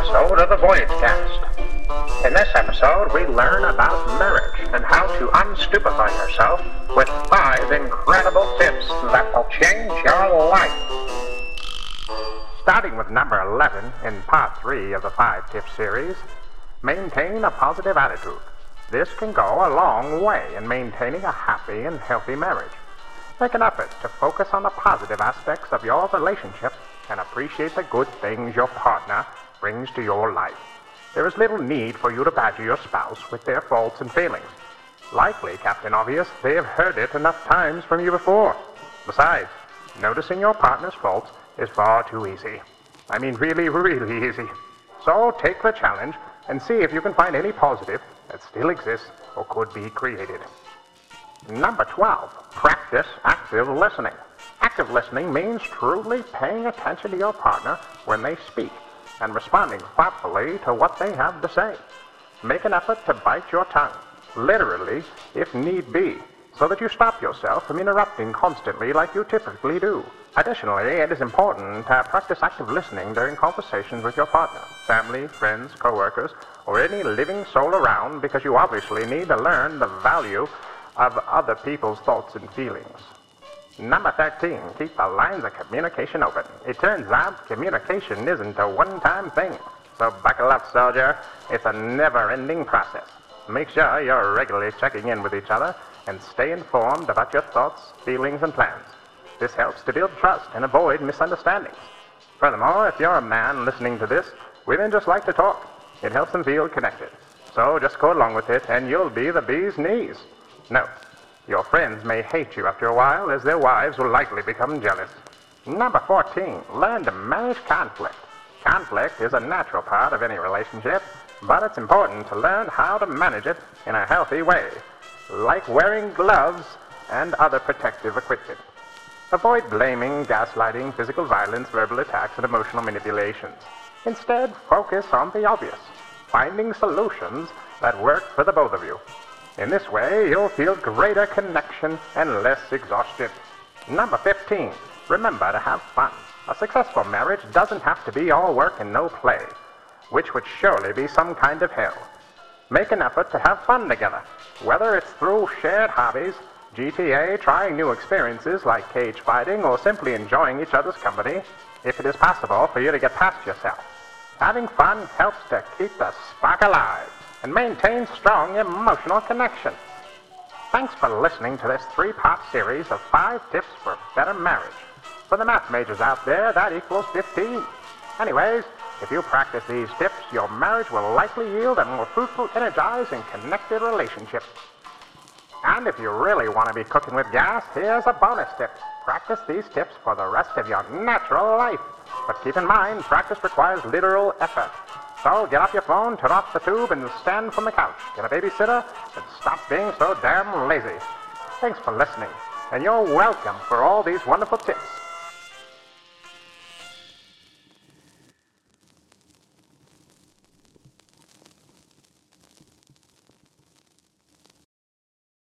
episode of the Voyagecast. In this episode, we learn about marriage and how to unstupefy yourself with 5 incredible tips that will change your life. Starting with number 11 in part 3 of the 5-tip series, maintain a positive attitude. This can go a long way in maintaining a happy and healthy marriage. Make an effort to focus on the positive aspects of your relationship and appreciate the good things your partner brings to your life. There is little need for you to badger your spouse with their faults and failings. Likely, Captain Obvious, they have heard it enough times from you before. Besides, noticing your partner's faults is far too easy. I mean, really, really easy. So take the challenge and see if you can find any positive that still exists or could be created. Number 12, practice active listening. Active listening means truly paying attention to your partner when they speak and responding thoughtfully to what they have to say. Make an effort to bite your tongue, literally, if need be, so that you stop yourself from interrupting constantly like you typically do. Additionally, it is important to practice active listening during conversations with your partner, family, friends, co-workers, or any living soul around, because you obviously need to learn the value of other people's thoughts and feelings. Number 13, keep the lines of communication open. It turns out communication isn't a one-time thing. So buckle up, soldier. It's a never-ending process. Make sure you're regularly checking in with each other and stay informed about your thoughts, feelings, and plans. This helps to build trust and avoid misunderstandings. Furthermore, if you're a man listening to this, women just like to talk. It helps them feel connected. So just go along with it and you'll be the bee's knees. Note, your friends may hate you after a while, as their wives will likely become jealous. Number 14, learn to manage conflict. Conflict is a natural part of any relationship, but it's important to learn how to manage it in a healthy way, like wearing gloves and other protective equipment. Avoid blaming, gaslighting, physical violence, verbal attacks, and emotional manipulations. Instead, focus on the obvious, finding solutions that work for the both of you. In this way, you'll feel greater connection and less exhaustion. Number 15, remember to have fun. A successful marriage doesn't have to be all work and no play, which would surely be some kind of hell. Make an effort to have fun together, whether it's through shared hobbies, GTA, trying new experiences like cage fighting, or simply enjoying each other's company, if it is possible for you to get past yourself. Having fun helps to keep the spark alive and maintain strong emotional connection. Thanks for listening to this 3-part series of 5 tips for better marriage. For the math majors out there, that equals 15. Anyways, if you practice these tips, your marriage will likely yield a more fruitful, energized, and connected relationship. And if you really want to be cooking with gas, here's a bonus tip. Practice these tips for the rest of your natural life. But keep in mind, practice requires literal effort. So get off your phone, turn off the tube, and stand from the couch. Get a babysitter, and stop being so damn lazy. Thanks for listening, and you're welcome for all these wonderful tips.